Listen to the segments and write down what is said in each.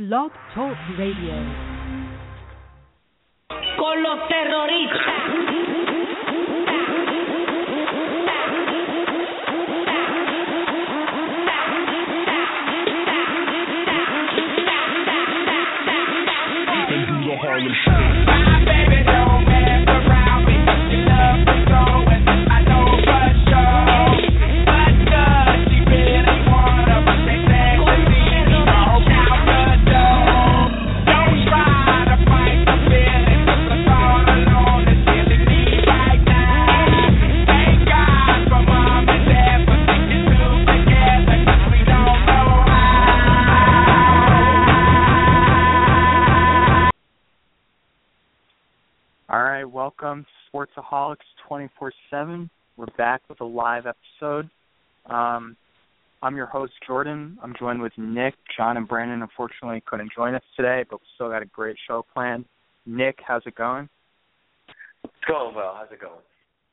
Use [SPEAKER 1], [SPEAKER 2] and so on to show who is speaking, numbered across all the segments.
[SPEAKER 1] Blog Talk Radio.
[SPEAKER 2] Con los terroristas.
[SPEAKER 3] Welcome to Sportsaholics 24/7. We're back with a live episode. I'm your host, Jordan. I'm joined with Nick. John and Brandon unfortunately couldn't join us today, but we still got a great show planned. Nick, how's it going?
[SPEAKER 4] It's going well. How's it going?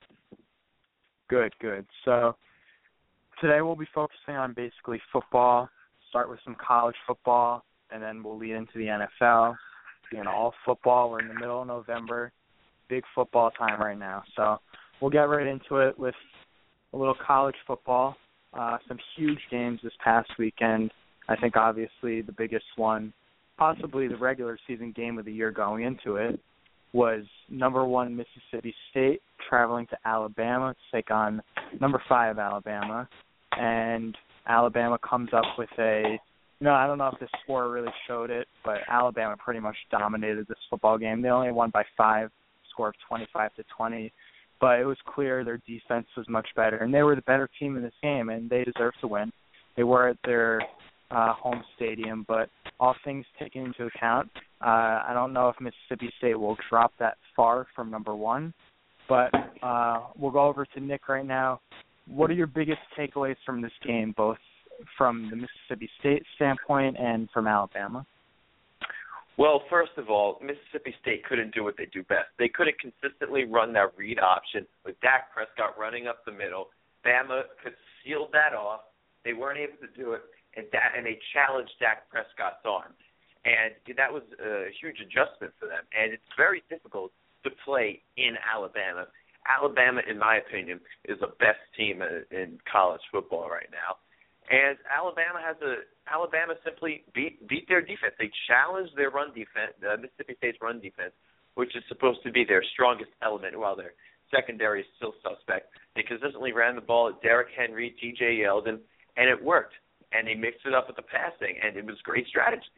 [SPEAKER 3] Good. So today we'll be focusing on basically football, start with some college football, and then we'll lead into the NFL. All football. We're in the middle of November. Big football time right now. So we'll get right into it with a little college football. Some huge games this past weekend. I think obviously the biggest one, possibly the regular season game of the year going into it, was number 1 Mississippi State traveling to Alabama to take on number 5 Alabama. And Alabama comes up with I don't know if the score really showed it, but Alabama pretty much dominated this football game. They only won by 5. Score of 25-20, but it was clear their defense was much better, and they were the better team in this game, and they deserved to win. They were at their home stadium, but all things taken into account, I don't know if Mississippi State will drop that far from number 1, but we'll go over to Nick right now. What are your biggest takeaways from this game, both from the Mississippi State standpoint and from Alabama?
[SPEAKER 4] Well, first of all, Mississippi State couldn't do what they do best. They couldn't consistently run that read option with Dak Prescott running up the middle. Bama could seal that off. They weren't able to do it, and they challenged Dak Prescott's arm. And that was a huge adjustment for them. And it's very difficult to play in Alabama. Alabama, in my opinion, is the best team in college football right now. And Alabama simply beat their defense. They challenged their run defense, Mississippi State's run defense, which is supposed to be their strongest element, while their secondary is still suspect. They consistently ran the ball at Derrick Henry, T.J. Yeldon, and it worked. And they mixed it up with the passing, and it was great strategy.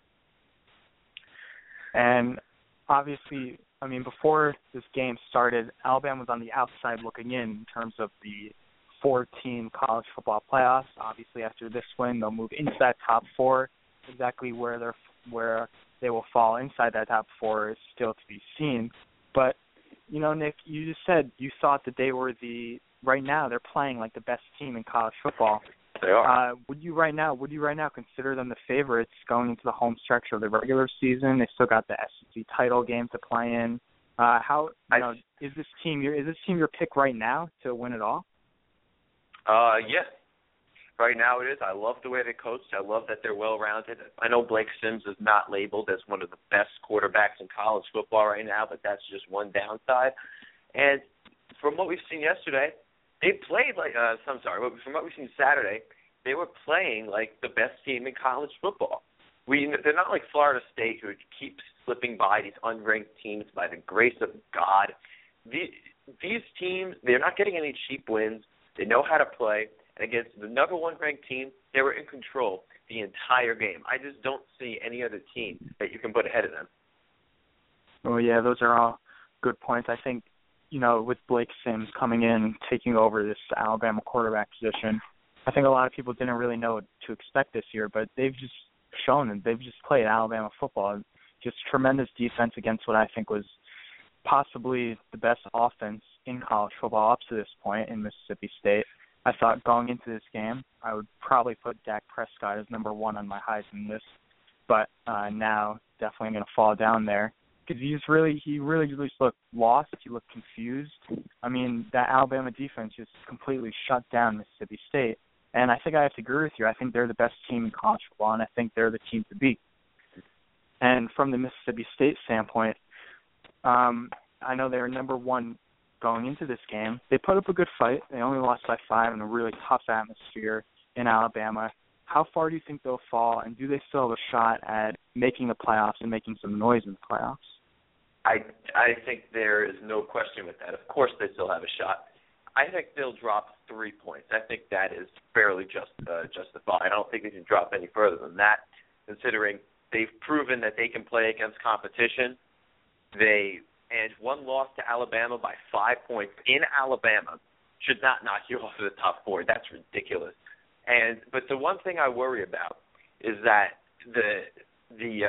[SPEAKER 3] And obviously, before this game started, Alabama was on the outside looking in terms of the 4-team college football playoffs. Obviously, after this win, they'll move into that top 4. Exactly where they will fall inside that top 4 is still to be seen. But, Nick, you just said you thought that they were right now they're playing like the best team in college football.
[SPEAKER 4] They are.
[SPEAKER 3] Would you right now consider them the favorites going into the home stretch of the regular season? They still got the SEC title game to play in. Is this team your pick right now to win it all?
[SPEAKER 4] Yes. Right now it is. I love the way they coached. I love that they're well-rounded. I know Blake Sims is not labeled as one of the best quarterbacks in college football right now, but that's just one downside. And from what we've seen yesterday, they played from what we've seen Saturday, they were playing like the best team in college football. They're not like Florida State, who keeps slipping by these unranked teams by the grace of God. These teams, they're not getting any cheap wins. They know how to play, and against the number 1 ranked team, they were in control the entire game. I just don't see any other team that you can put ahead of them.
[SPEAKER 3] Oh, yeah, those are all good points. I think, with Blake Sims coming in, taking over this Alabama quarterback position, I think a lot of people didn't really know what to expect this year, but they've just shown and they've just played Alabama football. Just tremendous defense against what I think was possibly the best offense in college football up to this point in Mississippi State. I thought going into this game, I would probably put Dak Prescott as number 1 on my Heisman list, but now definitely going to fall down there because he really just looked lost. He looked confused. That Alabama defense just completely shut down Mississippi State, and I think I have to agree with you. I think they're the best team in college football, and I think they're the team to beat. And from the Mississippi State standpoint, I know they were number 1 going into this game. They put up a good fight. They only lost by 5 in a really tough atmosphere in Alabama. How far do you think they'll fall, and do they still have a shot at making the playoffs and making some noise in the playoffs?
[SPEAKER 4] I think there is no question with that. Of course they still have a shot. I think they'll drop 3 points. I think that is fairly justified. I don't think they can drop any further than that, considering they've proven that they can play against competition. And one loss to Alabama by 5 points in Alabama should not knock you off of the top 4. That's ridiculous. But the one thing I worry about is that the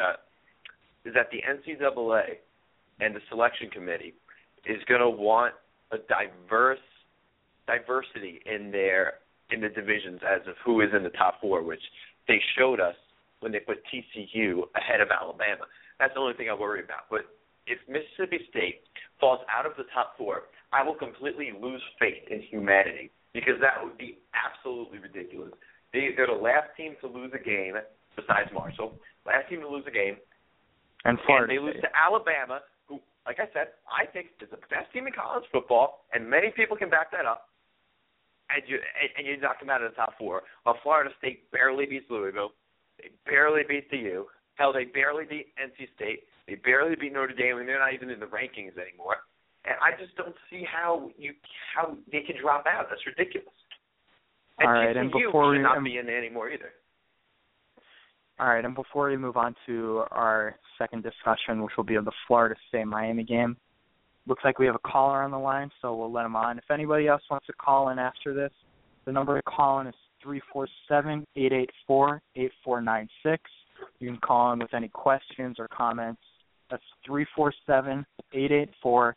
[SPEAKER 4] NCAA and the selection committee is going to want a diversity in the divisions as of who is in the top 4, which they showed us when they put TCU ahead of Alabama. That's the only thing I worry about. But if Mississippi State falls out of the top 4, I will completely lose faith in humanity, because that would be absolutely ridiculous. They're the last team to lose a game, besides Marshall, last team to lose a game,
[SPEAKER 3] and Florida
[SPEAKER 4] they lose to Alabama, who, like I said, I think is the best team in college football, and many people can back that up, and you knock them out of the top 4. While Florida State barely beats Louisville, they barely beat CU, hell, they barely beat NC State, they barely beat Notre Dame, and they're not even in the rankings anymore. And I just don't see how they can drop out. That's ridiculous. And
[SPEAKER 3] all right,
[SPEAKER 4] TCU
[SPEAKER 3] and before
[SPEAKER 4] should not be in there anymore either.
[SPEAKER 3] All right, and before we move on to our second discussion, which will be of the Florida State-Miami game, looks like we have a caller on the line, so we'll let him on. If anybody else wants to call in after this, the number to call in is 347-884-8496. You can call in with any questions or comments. That's 347-884-8496. All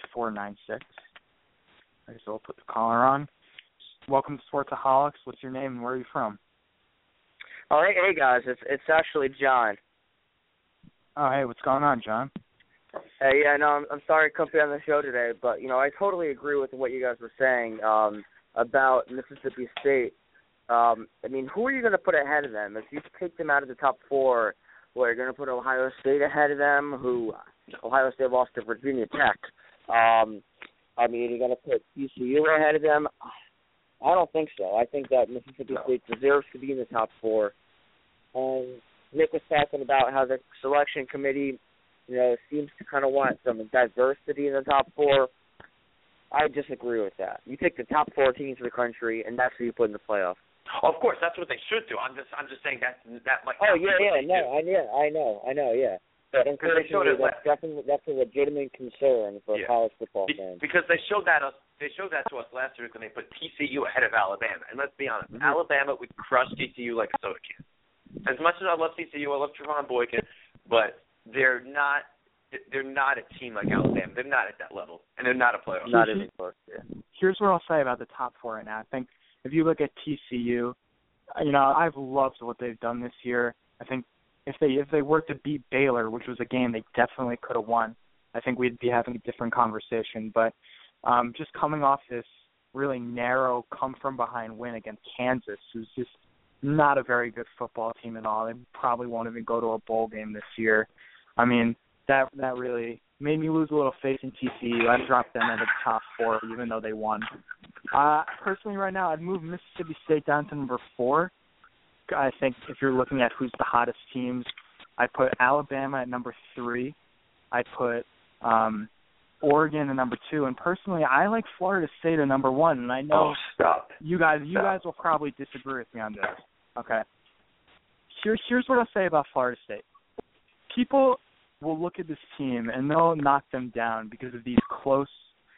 [SPEAKER 3] right, so we'll put the caller on. Welcome to Sportsaholics. What's your name and where are you from?
[SPEAKER 1] Oh, hey guys, it's actually John.
[SPEAKER 3] Oh, hey, what's going on, John?
[SPEAKER 1] Hey, yeah, no, I'm sorry to come be on the show today, but, I totally agree with what you guys were saying about Mississippi State. Who are you going to put ahead of them? If you take them out of the top 4, you're going to put Ohio State ahead of them, who Ohio State lost to Virginia Tech. You're going to put TCU ahead of them. I don't think so. I think that Mississippi State deserves to be in the top 4. And Nick was talking about how the selection committee, seems to kind of want some diversity in the top 4. I disagree with that. You pick the top 4 teams in the country, and that's who you put in the playoff.
[SPEAKER 4] Of course, that's what they should do. I'm just saying that might.
[SPEAKER 1] Oh yeah, I know, yeah. But unfortunately, that's a legitimate concern for college football fans.
[SPEAKER 4] Because they showed that to us last year when they put TCU ahead of Alabama. And let's be honest, Alabama would crush TCU like a soda can. As much as I love TCU, I love Trevon Boykin, but they're not a team like Alabama. They're not at that level, and they're not a playoff.
[SPEAKER 1] Not even close. Yeah.
[SPEAKER 3] Here's what I'll say about the top 4 right now. I think if you look at TCU, I've loved what they've done this year. I think if they were to beat Baylor, which was a game they definitely could have won, I think we'd be having a different conversation. But just coming off this really narrow come-from-behind win against Kansas, who's just not a very good football team at all. They probably won't even go to a bowl game this year. That really made me lose a little faith in TCU. I'd drop them into the top 4, even though they won. Personally, right now, I'd move Mississippi State down to number 4. I think if you're looking at who's the hottest teams, I'd put Alabama at number 3. I'd put Oregon at number 2. And personally, I like Florida State at number 1. And I know you guys will probably disagree with me on this. Okay. Here's what I'll say about Florida State. People will look at this team and they'll knock them down because of these close,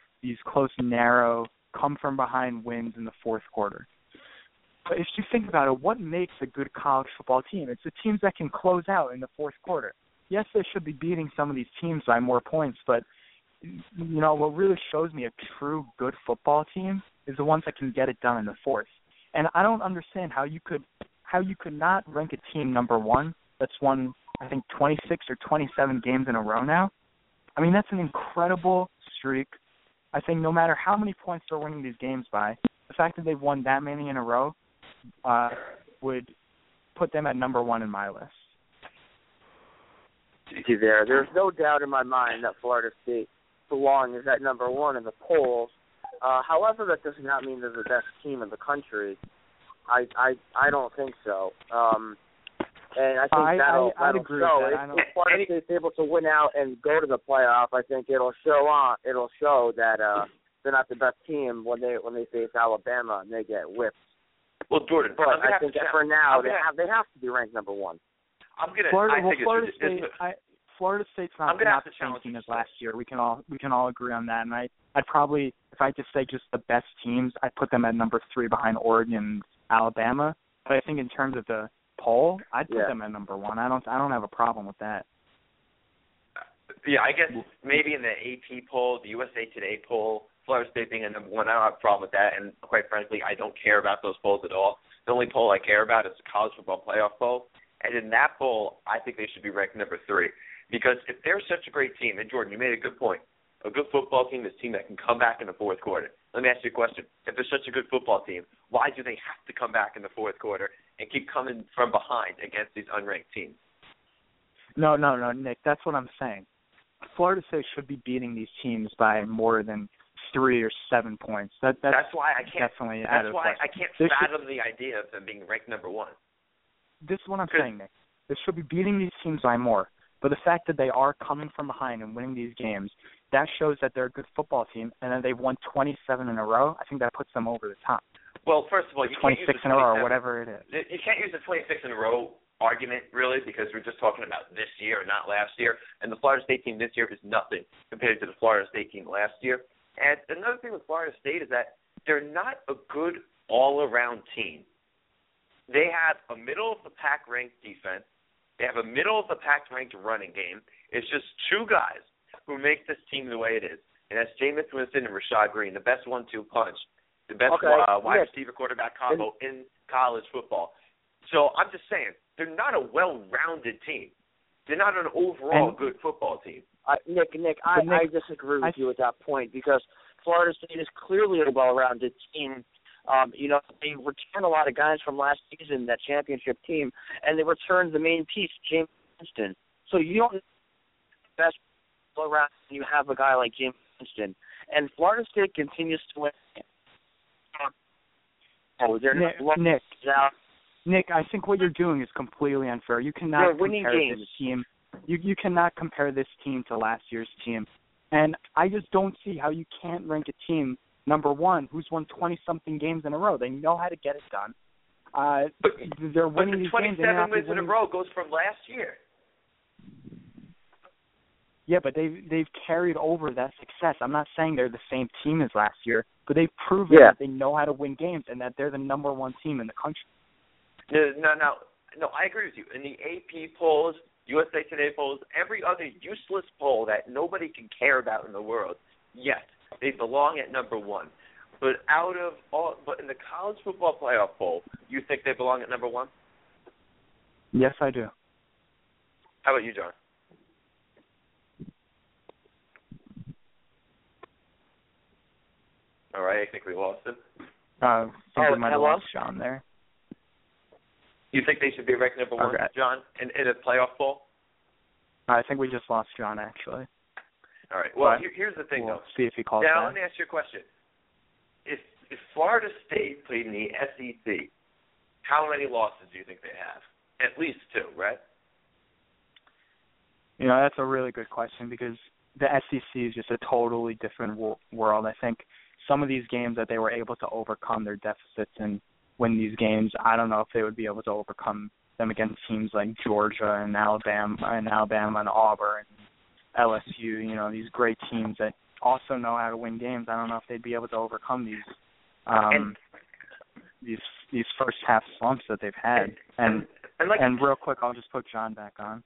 [SPEAKER 3] narrow, come-from-behind wins in the fourth quarter. But if you think about it, what makes a good college football team? It's the teams that can close out in the fourth quarter. Yes, they should be beating some of these teams by more points, but what really shows me a true good football team is the ones that can get it done in the fourth. And I don't understand how you could not rank a team number 1 that's won, I think, 26 or 27 games in a row now. That's an incredible streak. I think no matter how many points they're winning these games by, the fact that they've won that many in a row would put them at number 1 in my list.
[SPEAKER 1] you there. There's no doubt in my mind that Florida State belongs at number one in the polls. However, that does not mean they're the best team in the country. I don't think so. And I think that'll show. If Florida State's able to win out and go to the playoff, I think it'll show that they're not the best team when they face Alabama and they get whipped.
[SPEAKER 4] Well, Jordan,
[SPEAKER 1] but I think for now they have to be ranked number one.
[SPEAKER 3] Florida State's not the same team as last year. We can all agree on that. And I'd probably, if I just say just the best teams, I'd put them at number 3 behind Oregon and Alabama. But I think in terms of the poll, I'd put them at number 1. I don't have a problem with that.
[SPEAKER 4] Yeah, I guess maybe in the AP poll, the USA Today poll, Florida State being a number 1, I don't have a problem with that. And quite frankly, I don't care about those polls at all. The only poll I care about is the college football playoff poll. And in that poll, I think they should be ranked number 3. Because if they're such a great team, and Jordan, you made a good point, a good football team is a team that can come back in the fourth quarter. Let me ask you a question. If they're such a good football team, why do they have to come back in the fourth quarter and keep coming from behind against these unranked teams?
[SPEAKER 3] No, Nick, that's what I'm saying. Florida State should be beating these teams by more than 3 or 7 points. That's
[SPEAKER 4] why I can't.
[SPEAKER 3] Definitely
[SPEAKER 4] that's why I can't fathom the idea of them being ranked number 1.
[SPEAKER 3] This is what I'm saying, Nick. They should be beating these teams by more. But the fact that they are coming from behind and winning these games, that shows that they're a good football team, and then they've won 27 in a row. I think that puts them over the top.
[SPEAKER 4] Well, first of all, you
[SPEAKER 3] 26
[SPEAKER 4] can't use
[SPEAKER 3] in a row or whatever it is.
[SPEAKER 4] You can't use the 26 in a row argument, really, because we're just talking about this year, not last year. And the Florida State team this year is nothing compared to the Florida State team last year. And another thing with Florida State is that they're not a good all-around team. They have a middle-of-the-pack ranked defense. They have a middle-of-the-pack ranked running game. It's just 2 guys who make this team the way it is. And that's Jameis Winston and Rashad Green, the best 1-2 punch, the best wide receiver quarterback combo in college football. So I'm just saying, they're not a well-rounded team. They're not an overall good football team.
[SPEAKER 1] Nick, I disagree with you at that point because Florida State is clearly a well-rounded team. They returned a lot of guys from last season, that championship team, and they returned the main piece, James Winston. So you don't best go around when you have a guy like James Winston. And Florida State continues to win.
[SPEAKER 3] Nick, I think what you're doing is completely unfair. You cannot compare this team. You cannot compare this team to last year's team. And I just don't see how you can't rank a team number 1 who's won 20-something games in a row. They know how to get it done. They're winning these games.
[SPEAKER 4] 27 wins in a row goes from last year.
[SPEAKER 3] Yeah, but they've carried over that success. I'm not saying they're the same team as last year, but they've proven that they know how to win games and that they're the number 1 team in the country.
[SPEAKER 4] No, I agree with you. In the AP polls, USA Today polls, every other useless poll that nobody can care about in the world, yes, they belong at number 1. But in the college football playoff poll, you think they belong at number 1?
[SPEAKER 3] Yes, I do.
[SPEAKER 4] How about you, John? All right, I think we lost him.
[SPEAKER 3] I think we might have lost John there.
[SPEAKER 4] You think they should be ranked number 1, John, in a playoff poll?
[SPEAKER 3] I think we just lost John, actually.
[SPEAKER 4] All right. Well, here's the thing, though.
[SPEAKER 3] See if he calls
[SPEAKER 4] now,
[SPEAKER 3] back.
[SPEAKER 4] let me ask you a question. If Florida State played in the SEC, how many losses do you think they have? At least 2, right?
[SPEAKER 3] That's a really good question because the SEC is just a totally different world. I think some of these games that they were able to overcome their deficits and win these games, I don't know if they would be able to overcome them against teams like Georgia and Alabama and Auburn and LSU, these great teams that also know how to win games. I don't know if they'd be able to overcome these first half slumps that they've had. And real quick, I'll just put John back on.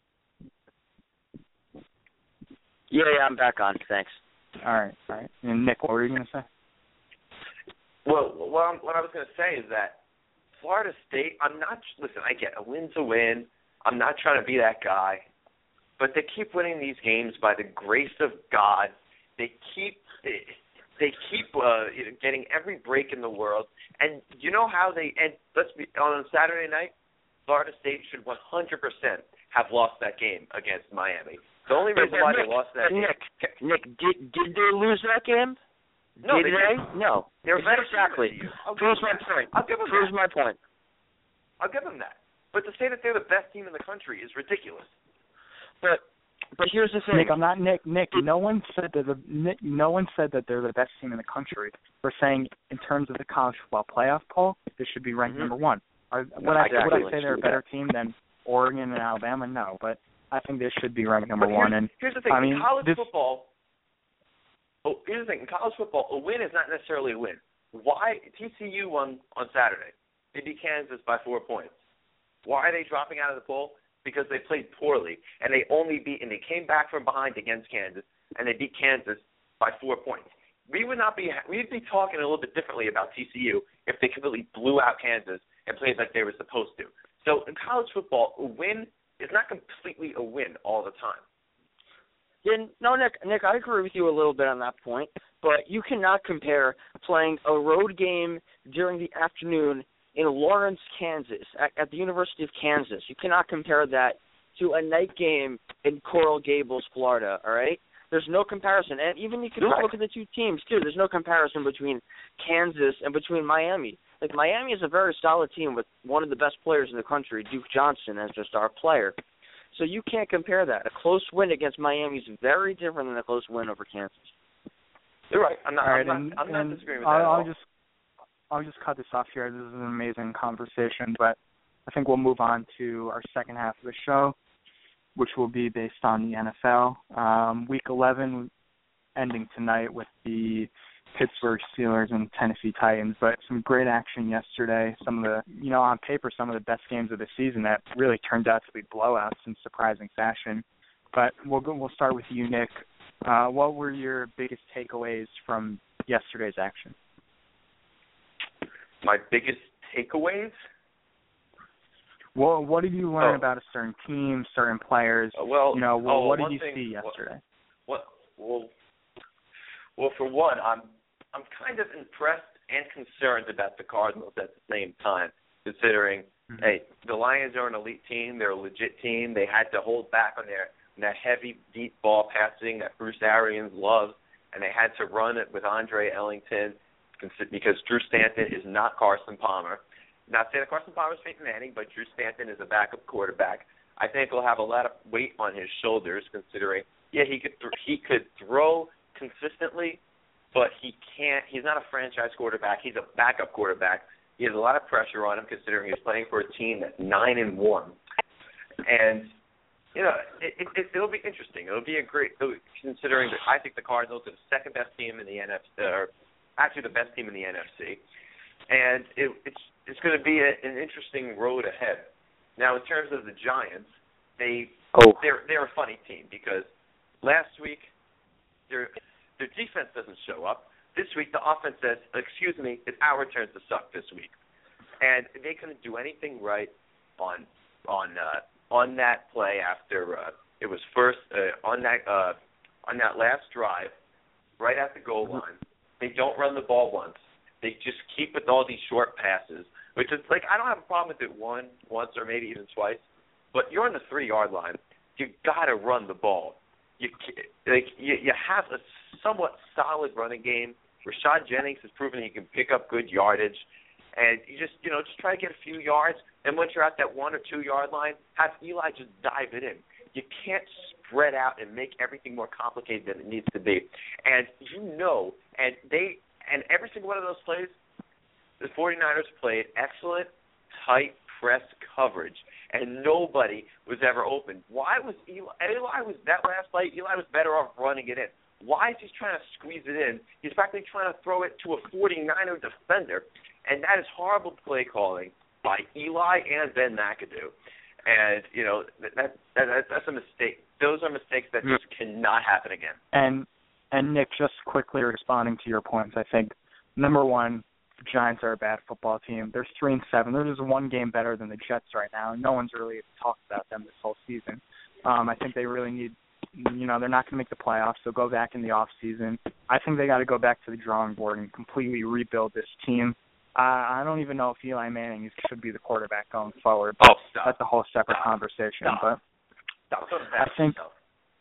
[SPEAKER 1] Yeah, I'm back on. Thanks.
[SPEAKER 3] All right. And Nick, what were you going to say?
[SPEAKER 4] Well, what I was going to say is that Florida State, listen, I get a win's a win. I'm not trying to be that guy. But they keep winning these games by the grace of God. They keep getting every break in the world. And you know how on Saturday night, Florida State should 100% have lost that game against Miami. The only reason why they lost that game.
[SPEAKER 5] Nick, did they lose that game?
[SPEAKER 4] No,
[SPEAKER 5] did they? No.
[SPEAKER 4] They're better.
[SPEAKER 5] Exactly. Proves my point.
[SPEAKER 4] I'll give them
[SPEAKER 5] Proves
[SPEAKER 4] that.
[SPEAKER 5] my point.
[SPEAKER 4] I'll give them that. But to say that they're the best team in the country is ridiculous.
[SPEAKER 5] But here's the thing.
[SPEAKER 3] Nick, I'm not Nick. No one said that they're the best team in the country. We're saying in terms of the college football playoff poll, they should be ranked number one. Would I say they're a better team than Oregon and Alabama? No, but I think they should be ranked number one. And
[SPEAKER 4] here's the thing:
[SPEAKER 3] I mean,
[SPEAKER 4] in college football, here's the thing: in college football, a win is not necessarily a win. Why TCU won on Saturday? They beat Kansas by 4 points. Why are they dropping out of the poll? Because they played poorly, and they came back from behind against Kansas, and they beat Kansas by 4 points. We'd be talking a little bit differently about TCU if they completely blew out Kansas and played like they were supposed to. So in college football, a win is not completely a win all the time.
[SPEAKER 5] No, Nick, I agree with you a little bit on that point, but you cannot compare playing a road game during the afternoon in Lawrence, Kansas, at the University of Kansas. You cannot compare that to a night game in Coral Gables, Florida, all right? There's no comparison. And even you can look at the two teams, too. There's no comparison between Kansas and between Miami. Like, Miami is a very solid team with one of the best players in the country, Duke Johnson, as their star player. So you can't compare that. A close win against Miami is very different than a close win over Kansas.
[SPEAKER 4] You're right. I'm not disagreeing with that at all.
[SPEAKER 3] I'll just cut this off here. This is an amazing conversation, but I think we'll move on to our second half of the show, which will be based on the NFL. Week 11 ending tonight with the Pittsburgh Steelers and Tennessee Titans, but some great action yesterday. Some of the, on paper, some of the best games of the season that really turned out to be blowouts in surprising fashion. But we'll start with you, Nick. What were your biggest takeaways from yesterday's action?
[SPEAKER 4] My biggest takeaways?
[SPEAKER 3] Well, what did you learn about a certain team, certain players? What did you see yesterday?
[SPEAKER 4] Well, for one, I'm kind of impressed and concerned about the Cardinals at the same time, considering, hey, the Lions are an elite team. They're a legit team. They had to hold back on that heavy, deep ball passing that Bruce Arians loves, and they had to run it with Andre Ellington because Drew Stanton is not Carson Palmer. Not saying that Carson Palmer is Peyton Manning, but Drew Stanton is a backup quarterback. I think he'll have a lot of weight on his shoulders, considering, he could throw consistently, but he can't. He's not a franchise quarterback. He's a backup quarterback. He has a lot of pressure on him, considering he's playing for a team that's 9-1, and it'll be interesting. It'll be considering that I think the Cardinals are the second best team in the NFC, or actually the best team in the NFC, and it's going to be an interesting road ahead. Now, in terms of the Giants, they're a funny team because last week their defense doesn't show up. This week the offense says, "Excuse me, it's our turn to suck this week," and they couldn't do anything right on that play after it was first on that last drive, right at the goal line. They don't run the ball once. They just keep with all these short passes, which is like I don't have a problem with it once or maybe even twice, but you're on the 3-yard line. You got to run the ball. You have a somewhat solid running game. Rashad Jennings has proven he can pick up good yardage, and you just try to get a few yards. And once you're at that 1 or 2 yard line, have Eli just dive it in. You can't spread out and make everything more complicated than it needs to be. And and every single one of those plays, the 49ers played excellent, tight press coverage, and nobody was ever open. Why was Eli was that last play? Eli was better off running it in. Why is he trying to squeeze it in? He's practically trying to throw it to a 49er defender, and that is horrible play calling by Eli and Ben McAdoo. And that's a mistake. Those are mistakes that just cannot happen again.
[SPEAKER 3] And Nick, just quickly responding to your points, I think number one, the Giants are a bad football team. They're 3-7. They're just one game better than the Jets right now, and no one's really talked about them this whole season. I think they really need. They're not going to make the playoffs, so go back in the off season. I think they got to go back to the drawing board and completely rebuild this team. I don't even know if Eli Manning should be the quarterback going forward. But that's a whole separate conversation.
[SPEAKER 4] Stop. Don't embarrass
[SPEAKER 3] think.
[SPEAKER 4] yourself.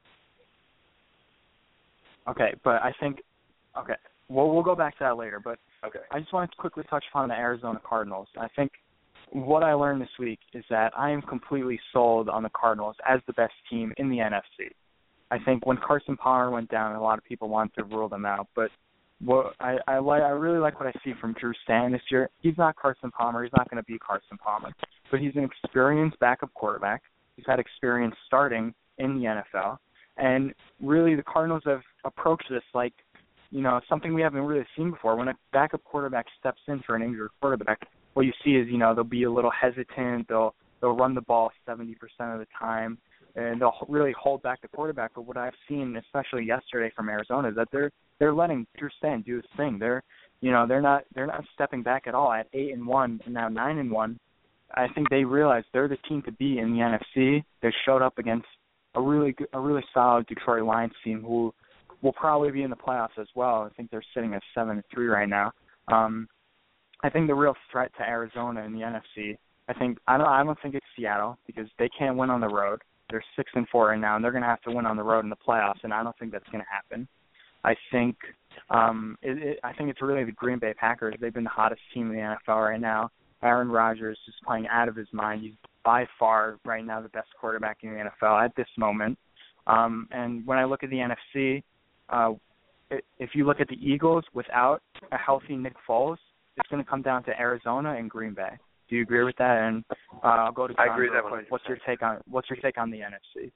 [SPEAKER 3] Okay, but I think. Okay, we'll go back to that later. But
[SPEAKER 4] Okay.
[SPEAKER 3] I just wanted to quickly touch upon the Arizona Cardinals. I think what I learned this week is that I am completely sold on the Cardinals as the best team in the NFC. I think when Carson Palmer went down, a lot of people wanted to rule them out, but what I really like what I see from Drew Stanton this year. He's not Carson Palmer. He's not going to be Carson Palmer, but he's an experienced backup quarterback. He's had experience starting in the NFL, and really the Cardinals have approached this like, something we haven't really seen before. When a backup quarterback steps in for an injured quarterback, what you see is, they'll be a little hesitant. They'll run the ball 70% of the time, and they'll really hold back the quarterback. But what I've seen, especially yesterday from Arizona, is that they're letting Drew Stanton do his thing. They're not stepping back at all. At 8-1 and now 9-1, I think they realize they're the team to be in the NFC. They showed up against a really solid Detroit Lions team who will probably be in the playoffs as well. I think they're sitting at 7-3 right now. I think the real threat to Arizona in the NFC, I don't think it's Seattle, because they can't win on the road. They're 6-4 right now, and they're going to have to win on the road in the playoffs, and I don't think that's going to happen. I think it's really the Green Bay Packers. They've been the hottest team in the NFL right now. Aaron Rodgers is playing out of his mind. He's by far right now the best quarterback in the NFL at this moment. And when I look at the NFC, if you look at the Eagles without a healthy Nick Foles, it's going to come down to Arizona and Green Bay. Do you agree with that? And I'll go to John.
[SPEAKER 4] I agree with that 100%.
[SPEAKER 3] What's your take on the NFC?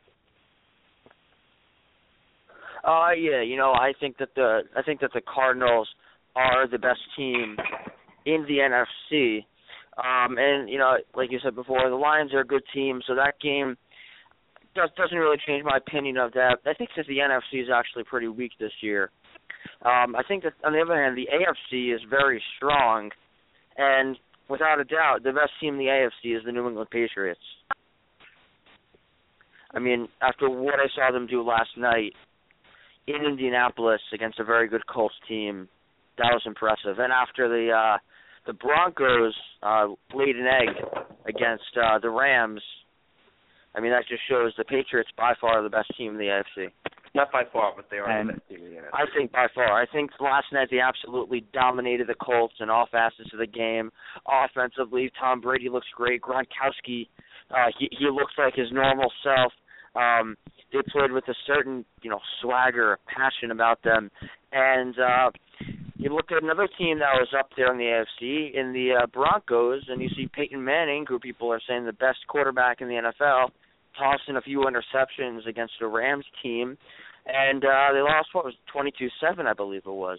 [SPEAKER 5] I think that the Cardinals are the best team in the NFC. And like you said before, the Lions are a good team, so that game doesn't really change my opinion of that. I think that the NFC is actually pretty weak this year. I think that, on the other hand, the AFC is very strong, and without a doubt, the best team in the AFC is the New England Patriots. I mean, after what I saw them do last night in Indianapolis against a very good Colts team, that was impressive. And after the Broncos laid an egg against the Rams, I mean, that just shows the Patriots by far are the best team in the AFC.
[SPEAKER 4] Not by far, but they are the best team in the NFC.
[SPEAKER 5] I think by far. I think last night they absolutely dominated the Colts in all facets of the game. Offensively, Tom Brady looks great. Gronkowski, he looks like his normal self. They played with a certain, swagger, passion about them. And you look at another team that was up there in the AFC, in the Broncos, and you see Peyton Manning, who people are saying the best quarterback in the NFL, tossing a few interceptions against a Rams team. And they lost, 22-7, I believe it was.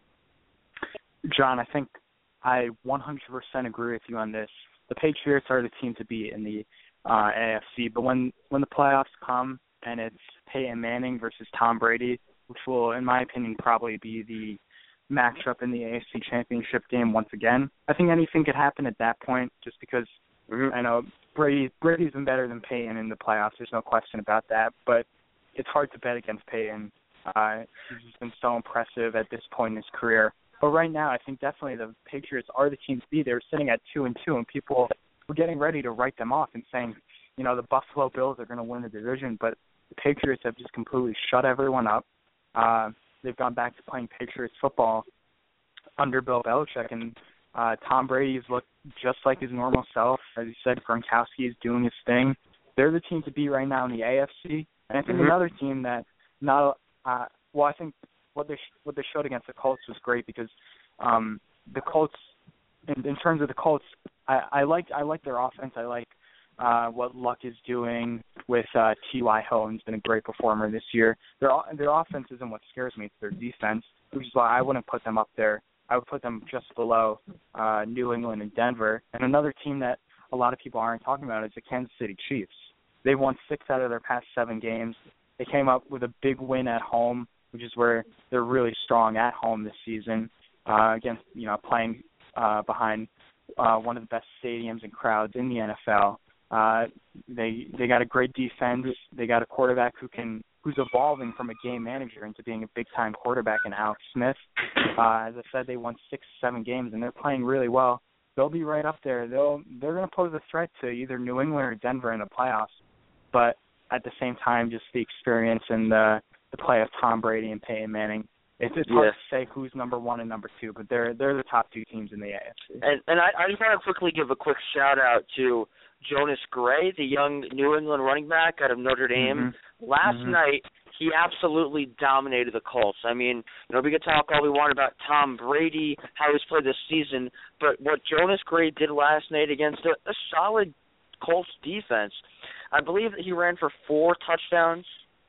[SPEAKER 3] John, I think I 100% agree with you on this. The Patriots are the team to beat in the AFC, but when the playoffs come and it's Peyton Manning versus Tom Brady, which will, in my opinion, probably be the matchup in the AFC Championship game once again, I think anything could happen at that point, just because I know Brady's been better than Peyton in the playoffs. There's no question about that, but it's hard to bet against Peyton. He's just been so impressive at this point in his career. But right now, I think definitely the Patriots are the team to be. They're sitting at 2-2, and people were getting ready to write them off and saying, the Buffalo Bills are going to win the division, but the Patriots have just completely shut everyone up. They've gone back to playing Patriots football under Bill Belichick, and Tom Brady's looked just like his normal self. As you said, Gronkowski is doing his thing. They're the team to beat right now in the AFC. And I think another team that I think what they showed against the Colts was great, because the Colts, in terms of the Colts, I like their offense. I like what Luck is doing with T.Y. Hilton. He's been a great performer this year. Their offense isn't what scares me. It's their defense, which is why I wouldn't put them up there. I would put them just below New England and Denver. And another team that a lot of people aren't talking about is the Kansas City Chiefs. They've won 6 out of their past 7 games. They came up with a big win at home, which is where they're really strong at home this season, against playing behind one of the best stadiums and crowds in the NFL. They got a great defense. They got a quarterback who's evolving from a game manager into being a big time quarterback in Alex Smith. As I said, they won 6-7 games, and they're playing really well. They'll be right up there. They're going to pose a threat to either New England or Denver in the playoffs. But at the same time, just the experience and the play of Tom Brady and Peyton Manning. It's hard to say who's number 1 and number 2, but they're the top 2 teams in the AFC.
[SPEAKER 5] And I just want to quickly give a quick shout-out to Jonas Gray, the young New England running back out of Notre Dame. Last night, he absolutely dominated the Colts. I mean, we could talk all we want about Tom Brady, how he's played this season, but what Jonas Gray did last night against a solid Colts defense, I believe that he ran for 4 touchdowns.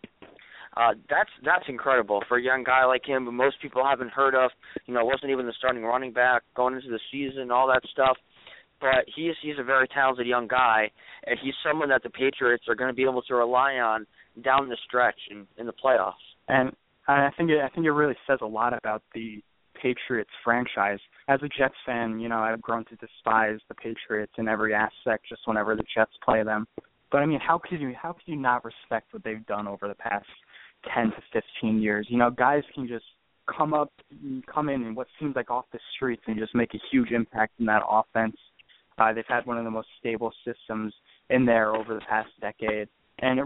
[SPEAKER 5] That's incredible for a young guy like him who most people haven't heard of. Wasn't even the starting running back going into the season, all that stuff. But he's a very talented young guy, and he's someone that the Patriots are going to be able to rely on down the stretch in the playoffs.
[SPEAKER 3] And I think it really says a lot about the Patriots franchise. As a Jets fan, I've grown to despise the Patriots in every aspect just whenever the Jets play them. But I mean, how could you not respect what they've done over the past 10 to 15 years? Guys can just come in and what seems like off the streets and just make a huge impact in that offense. They've had one of the most stable systems in there over the past decade. And,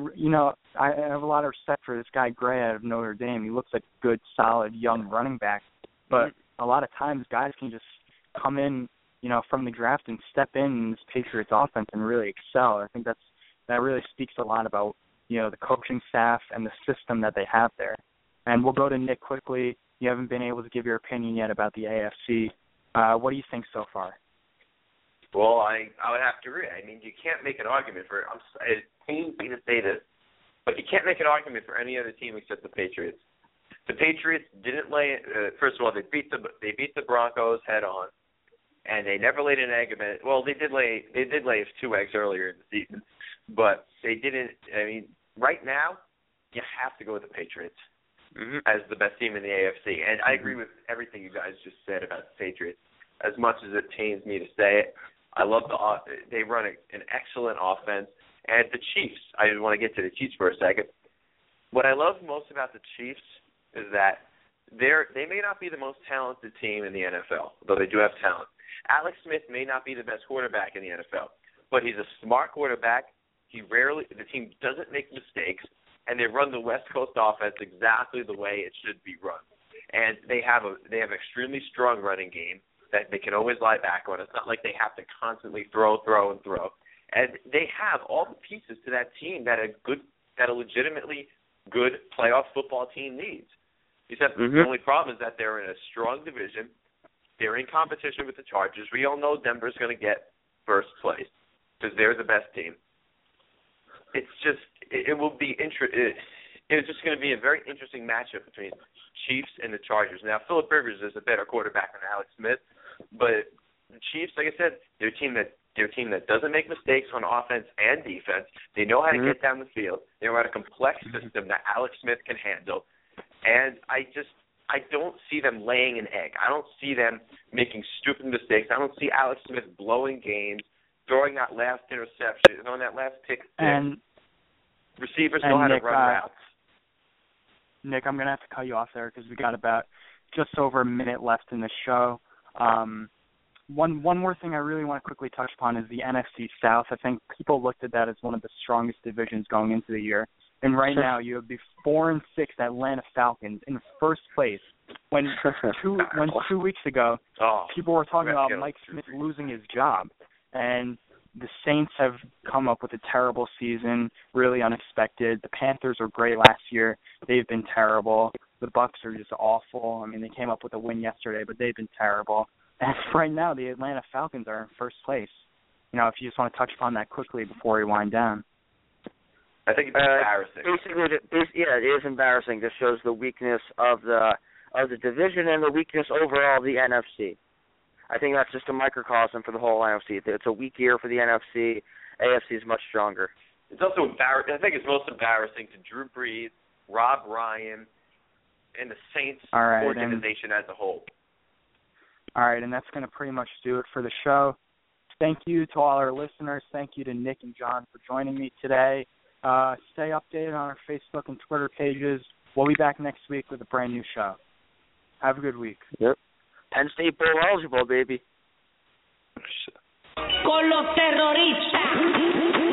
[SPEAKER 3] I have a lot of respect for this guy Gray out of Notre Dame. He looks like a good, solid, young running back. But a lot of times guys can just come in, from the draft and step in this Patriots offense and really excel. I think that really speaks a lot about, the coaching staff and the system that they have there. And we'll go to Nick quickly. You haven't been able to give your opinion yet about the AFC. What do you think so far?
[SPEAKER 4] Well, I would have to agree. I mean, you can't make an argument for it pains me to say this, but you can't make an argument for any other team except the Patriots. The Patriots didn't lay. First of all, they beat the Broncos head on, and they never laid an egg about it. Well, they did lay 2 eggs earlier in the season, but they didn't. I mean, right now, you have to go with the Patriots as the best team in the AFC, and I agree with everything you guys just said about the Patriots. As much as it pains me to say it, I love they run an excellent offense. And the Chiefs, I want to get to the Chiefs for a second. What I love most about the Chiefs is that they may not be the most talented team in the NFL, though they do have talent. Alex Smith may not be the best quarterback in the NFL, but he's a smart quarterback. The team doesn't make mistakes, and they run the West Coast offense exactly the way it should be run. And they have an extremely strong running game that they can always lie back on. It's not like they have to constantly throw. And they have all the pieces to that team that a legitimately good playoff football team needs. Except the only problem is that they're in a strong division. They're in competition with the Chargers. We all know Denver's going to get first place because they're the best team. It's just it's just going to be a very interesting matchup between Chiefs and the Chargers. Now, Phillip Rivers is a better quarterback than Alex Smith, but the Chiefs, like I said, they're a team that doesn't make mistakes on offense and defense. They know how to get down the field. They run a complex system that Alex Smith can handle. And I don't see them laying an egg. I don't see them making stupid mistakes. I don't see Alex Smith blowing games, throwing that last interception, throwing that last pick. And receivers know how to run routes.
[SPEAKER 3] Nick, I'm going to have to cut you off there because we got about just over a minute left in the show. One more thing I really want to quickly touch upon is the NFC South. I think people looked at that as one of the strongest divisions going into the year. And right now you have the 4-6 Atlanta Falcons in first place. When 2 weeks ago people were talking about Mike Smith losing his job. And the Saints have come up with a terrible season, really unexpected. The Panthers were great last year. They've been terrible. The Bucs are just awful. I mean, they came up with a win yesterday, but they've been terrible. And right now, the Atlanta Falcons are in first place. If you just want to touch upon that quickly before we wind down.
[SPEAKER 4] I think it's embarrassing.
[SPEAKER 5] Basically, it is embarrassing. This shows the weakness of the division and the weakness overall of the NFC. I think that's just a microcosm for the whole NFC. It's a weak year for the NFC. AFC is much stronger.
[SPEAKER 4] It's also embarrassing. I think it's most embarrassing to Drew Brees, Rob Ryan, and the Saints organization as a whole.
[SPEAKER 3] All right, and that's going to pretty much do it for the show. Thank you to all our listeners. Thank you to Nick and John for joining me today. Stay updated on our Facebook and Twitter pages. We'll be back next week with a brand new show. Have a good week.
[SPEAKER 5] Yep. Penn State Bowl eligible, baby.
[SPEAKER 2] Con los terroristas.